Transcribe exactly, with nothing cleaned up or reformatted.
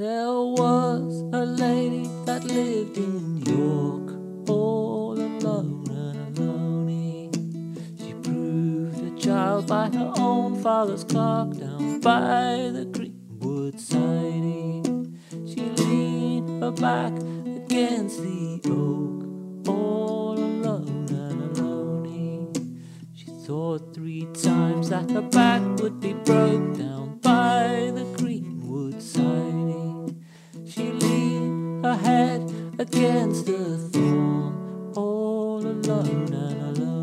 There was a lady that lived in York, all alone and alone. She proved a child by her own father's clock down by the greenwood side. She leaned her back against the oak, all alone and alone. She thought three times that her back would be broke down by the greenwood side. She leaned her head against a thorn, all alone and alone.